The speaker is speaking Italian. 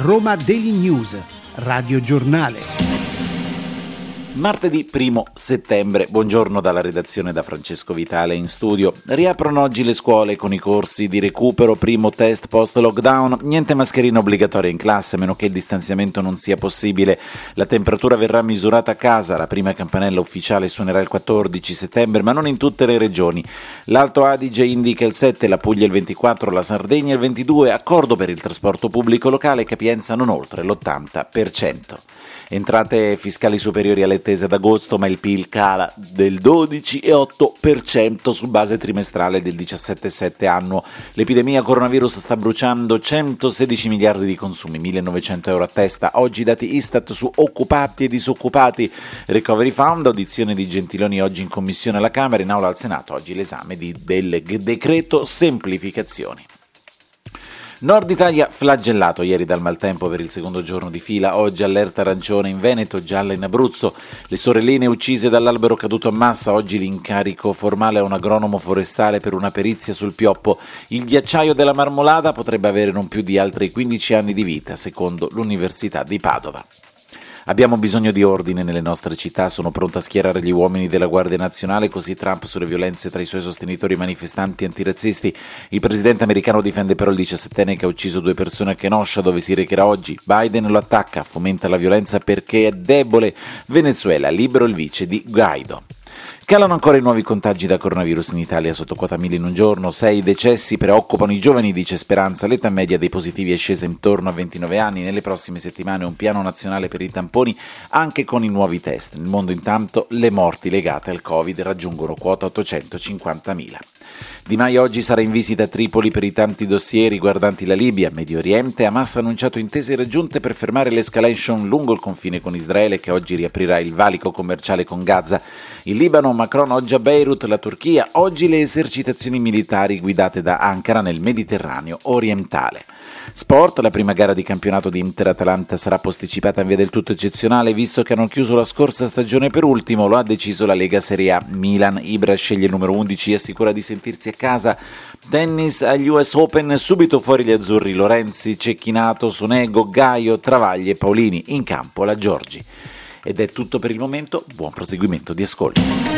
Roma Daily News, Radio Giornale. Martedì 1 settembre, buongiorno dalla redazione da Francesco Vitale in studio. Riaprono oggi le scuole con i corsi di recupero, primo test post-lockdown, niente mascherina obbligatoria in classe, a meno che il distanziamento non sia possibile. La temperatura verrà misurata a casa, la prima campanella ufficiale suonerà il 14 settembre, ma non in tutte le regioni. L'Alto Adige indica il 7, la Puglia il 24, la Sardegna il 22, accordo per il trasporto pubblico locale, capienza non oltre l'80%. Entrate fiscali superiori alle attese ad agosto, ma il PIL cala del 12,8% su base trimestrale del 17,7 annuo. L'epidemia coronavirus sta bruciando 116 miliardi di consumi, 1.900 euro a testa. Oggi dati Istat su occupati e disoccupati. Recovery Fund, audizione di Gentiloni oggi in commissione alla Camera, in aula al Senato oggi l'esame del decreto semplificazioni. Nord Italia flagellato ieri dal maltempo per il secondo giorno di fila, oggi allerta arancione in Veneto, gialla in Abruzzo, le sorelline uccise dall'albero caduto a Massa, oggi l'incarico formale a un agronomo forestale per una perizia sul pioppo, il ghiacciaio della Marmolada potrebbe avere non più di altri 15 anni di vita, secondo l'Università di Padova. Abbiamo bisogno di ordine nelle nostre città, sono pronta a schierare gli uomini della Guardia Nazionale, così Trump sulle violenze tra i suoi sostenitori manifestanti antirazzisti. Il presidente americano difende però il 17enne che ha ucciso 2 persone a Kenosha, dove si recherà oggi. Biden lo attacca, fomenta la violenza perché è debole. Venezuela, libero il vice di Guaido. Calano ancora i nuovi contagi da coronavirus in Italia, sotto quota 1000 in un giorno, 6 decessi preoccupano i giovani, dice Speranza, l'età media dei positivi è scesa intorno a 29 anni, nelle prossime settimane un piano nazionale per i tamponi anche con i nuovi test. Nel mondo intanto le morti legate al Covid raggiungono quota 850.000. Di Maio oggi sarà in visita a Tripoli per i tanti dossier riguardanti la Libia, Medio Oriente. Hamas ha annunciato intese raggiunte per fermare l'escalation lungo il confine con Israele, che oggi riaprirà il valico commerciale con Gaza. Il Libano, Macron oggi a Beirut, la Turchia, oggi le esercitazioni militari guidate da Ankara nel Mediterraneo orientale. Sport, la prima gara di campionato di Inter-Atalanta sarà posticipata in via del tutto eccezionale, visto che hanno chiuso la scorsa stagione per ultimo, lo ha deciso la Lega Serie A. Milan, Ibra sceglie il numero 11 e assicura di sentirsi a casa. Tennis agli US Open, subito fuori gli azzurri, Lorenzi, Cecchinato, Sonego, Gaio, Travagli e Paolini, in campo la Giorgi. Ed è tutto per il momento, buon proseguimento di ascolto.